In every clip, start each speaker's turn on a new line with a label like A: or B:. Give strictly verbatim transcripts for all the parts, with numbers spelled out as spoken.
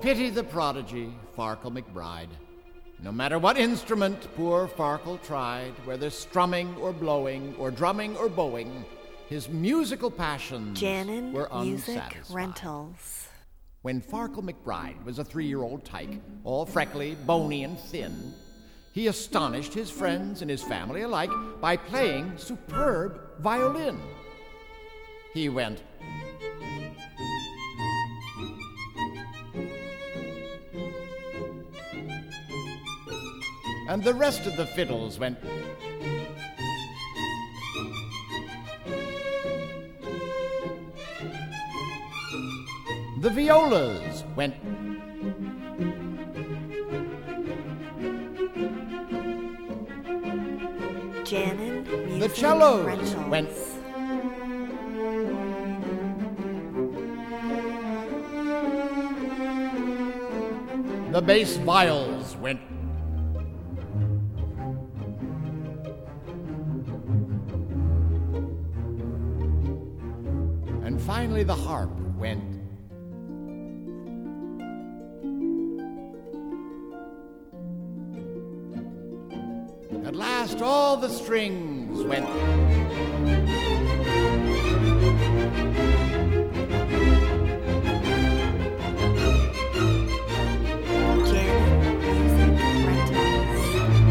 A: pity the prodigy, Farkle McBride. No matter what instrument poor Farkle tried, whether strumming or blowing, or drumming or bowing, his musical passions
B: Jannon
A: were
B: Music
A: unsatisfied.
B: Rentals.
A: When Farkle McBride was a three-year-old tyke, all freckly, bony, and thin, he astonished his friends and his family alike by playing superb violin. He went, and the rest of the fiddles went, the violas went,
B: Jannon Music
A: the cellos
B: Rentals.
A: went, the bass viols went, and finally the harp went. At last all the strings went.
B: Jannon Music Rentals.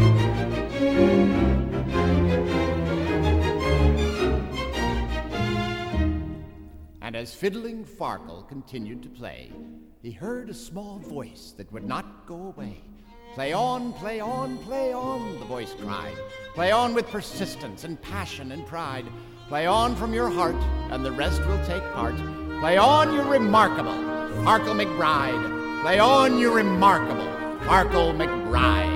A: And as fiddling Farkle continued to play, he heard a small voice that would not go away. Play on, play on, play on, the voice cried. Play on with persistence and passion and pride. Play on from your heart, and the rest will take part. Play on, you remarkable Farkle McBride. Play on, you remarkable Farkle McBride.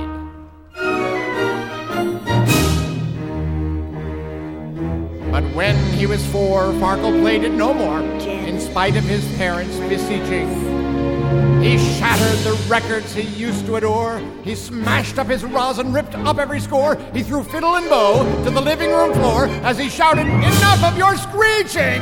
A: But when he was four, Farkle played it no more, in spite of his parents' beseeching. He shattered the records he used to adore. He smashed up his rosin, ripped up every score. He threw fiddle and bow to the living room floor as he shouted, "Enough of your screeching!"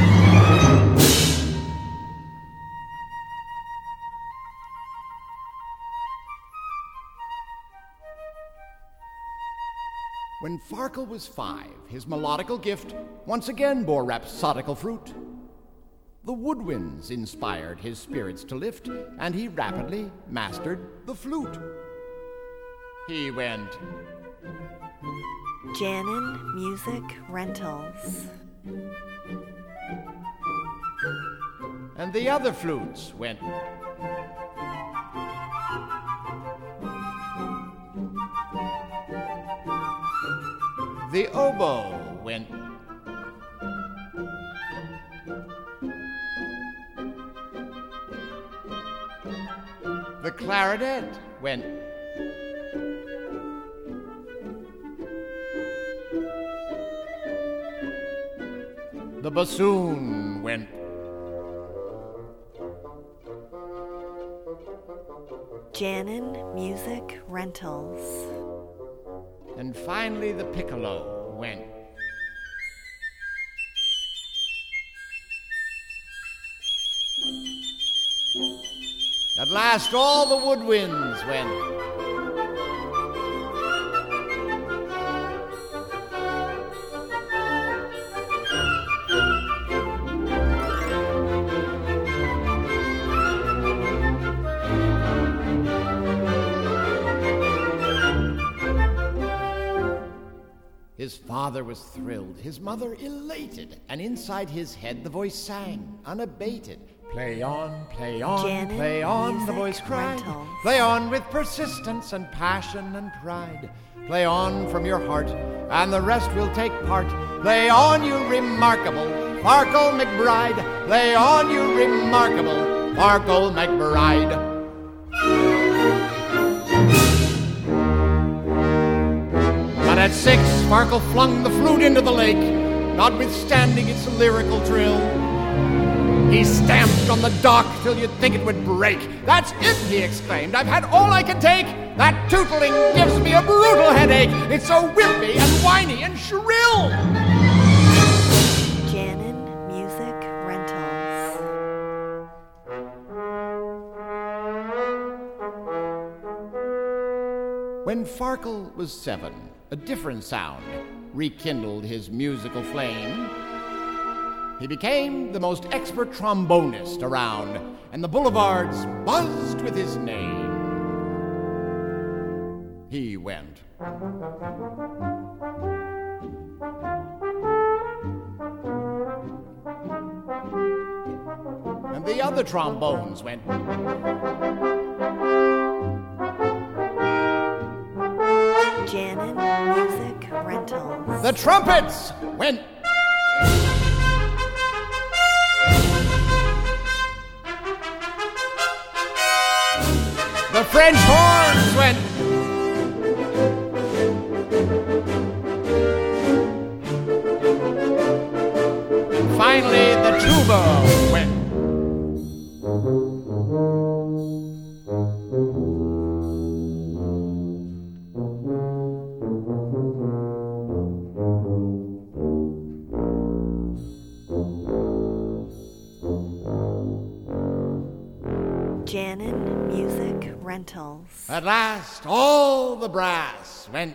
A: When Farkle was five, his melodical gift once again bore rhapsodical fruit. The woodwinds inspired his spirits to lift, and he rapidly mastered the flute. He went,
B: Jannon Music Rentals.
A: and the other flutes went, the oboe went, the clarinet went, the bassoon went,
B: Jannon Music Rentals.
A: and finally the piccolo went. At last all the woodwinds went. His father was thrilled, his mother elated, and inside his head the voice sang, unabated. Play on, play on,
B: Jannon
A: play on, the
B: Music
A: voice cried.
B: Rentals.
A: Play on with persistence and passion and pride. Play on from your heart, and the rest will take part. Play on, you remarkable Farkle McBride. Play on, you remarkable Farkle McBride. But at six, Farkle flung the flute into the lake, notwithstanding its lyrical trill. He stamped on the dock till you'd think it would break. That's it, he exclaimed. I've had all I can take. That tootling gives me a brutal headache. It's so wimpy and whiny and shrill.
B: Jannon Music Rentals.
A: When Farkle was seven, a different sound rekindled his musical flame. He became the most expert trombonist around, and the boulevards buzzed with his name. He went. And the other trombones went.
B: Jannon Music Rentals.
A: The trumpets went. The French horns went. And finally, the tuba went.
B: Jannon Music Rentals.
A: At last, all the brass went.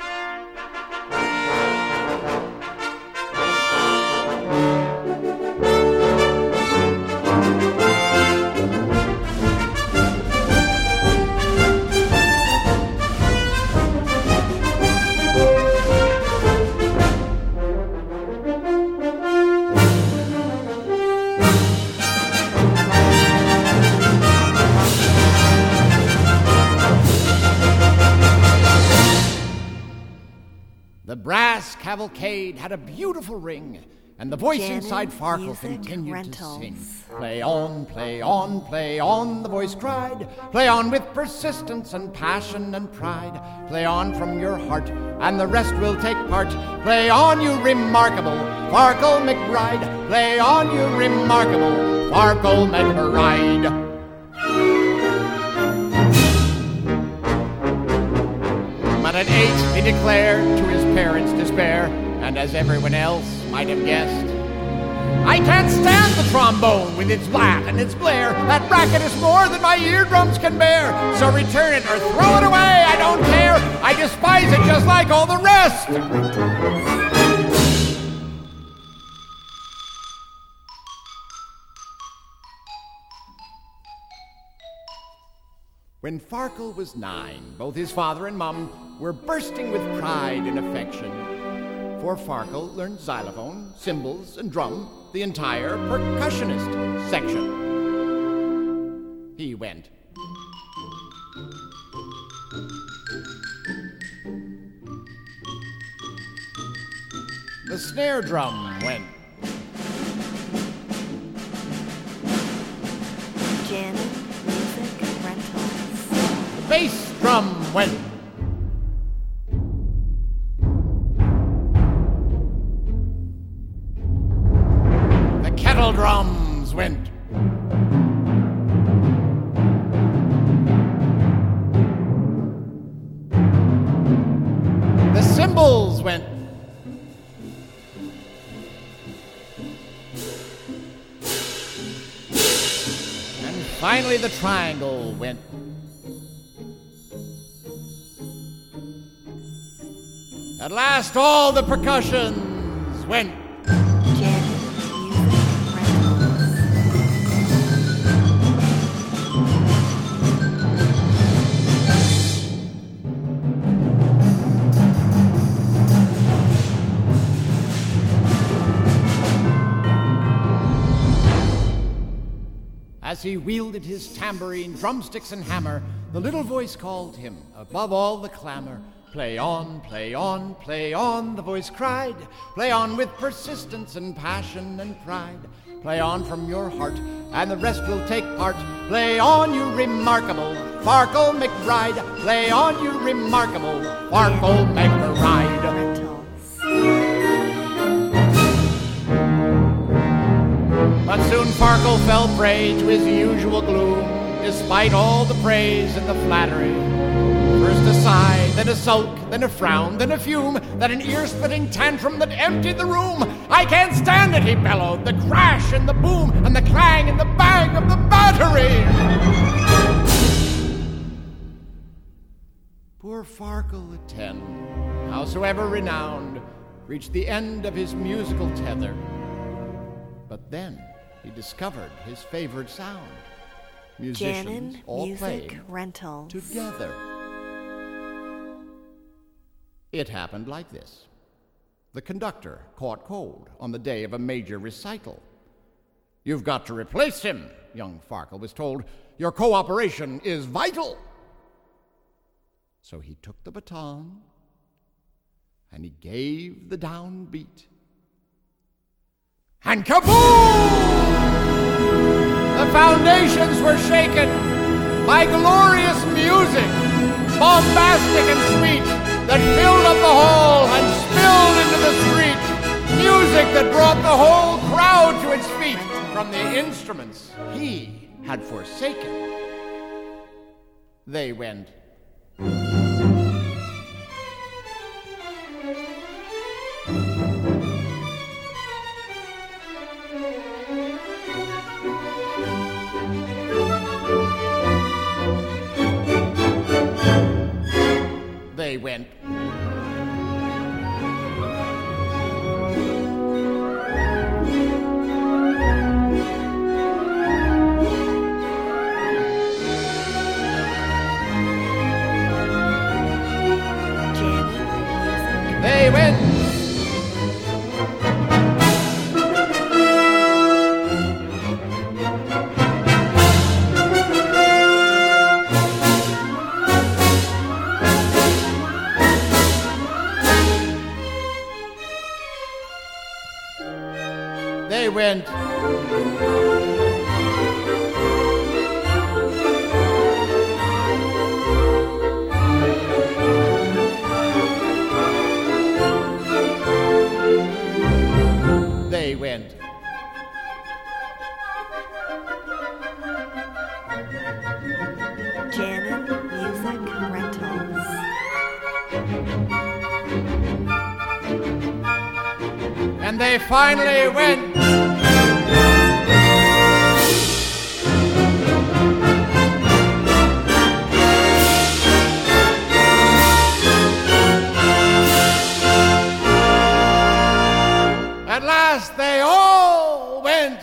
A: The brass cavalcade had a beautiful ring, and the voice
B: Jannon
A: inside Farkle
B: Music
A: continued
B: Rentals.
A: to sing. Play on, play on, play on, the voice cried. Play on with persistence and passion and pride. Play on from your heart, and the rest will take part. Play on, you remarkable Farkle McBride. Play on, you remarkable Farkle McBride. But at eight, he declared to his parents' despair, and as everyone else might have guessed, I can't stand the trombone with its blat and its blare. That racket is more than my eardrums can bear. So return it or throw it away, I don't care. I despise it just like all the rest. When Farkle was nine, both his father and mum were bursting with pride and affection. For Farkle learned xylophone, cymbals, and drum, the entire percussionist section. He went. The snare drum went.
B: Jannon Music Rentals.
A: The bass drum went. The kettle drums went. The cymbals went. And finally the triangle went. At last all the percussions went.
B: Jannon Music Rentals.
A: As he wielded his tambourine, drumsticks, and hammer, the little voice called him above all the clamor. Play on, play on, play on, the voice cried. Play on with persistence and passion and pride. Play on from your heart, and the rest will take part. Play on, you remarkable Farkle McBride. Play on, you remarkable Farkle McBride.
B: Rentals.
A: But soon Farkle fell prey to his usual gloom, despite all the praise and the flattery. First a sigh, then a sulk, then a frown, then a fume, then an ear-splitting tantrum that emptied the room. I can't stand it, he bellowed, the crash and the boom and the clang and the bang of the battery. Poor Poor Farkle at ten, howsoever renowned, reached the end of his musical tether. But then he discovered his favorite sound. Musicians
B: Jannon
A: all
B: Music
A: playing
B: Rentals.
A: together. It happened like this. The conductor caught cold on the day of a major recital. "You've got to replace him," young Farkle was told. "Your cooperation is vital." So he took the baton and he gave the downbeat. And kaboom! The foundations were shaken by glorious music, bombastic and sweet, that filled up the hall and spilled into the street. Music that brought the whole crowd to its feet from the instruments he had forsaken. They went. They went. They went. They went. They went.
B: Jannon Music Rentals.
A: And they finally went. At last they all went.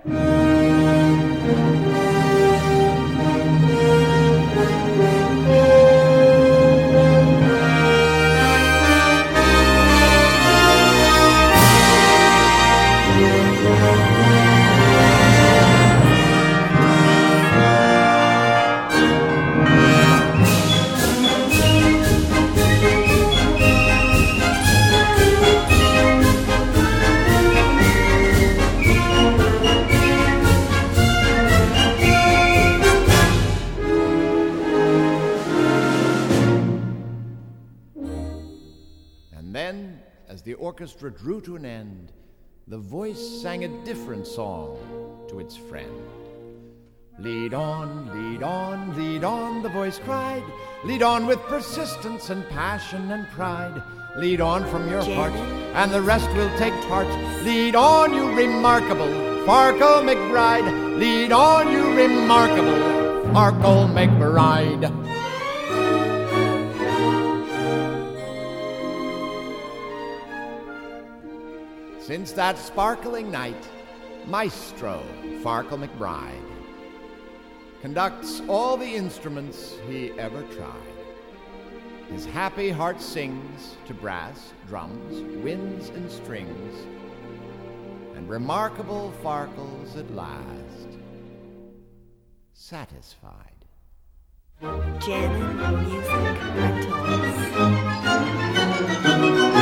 A: And then, as the orchestra drew to an end, the voice sang a different song to its friend. "Lead on, lead on, lead on," the voice cried. "Lead on with persistence and passion and pride. Lead on from your heart, and the rest will take part. Lead on, you remarkable Farkle McBride. Lead on, you remarkable Farkle McBride." Since that sparkling night, Maestro Farkle McBride conducts all the instruments he ever tried. His happy heart sings to brass, drums, winds, and strings, and remarkable Farkles at last satisfied.
B: Jannon Music Rentals.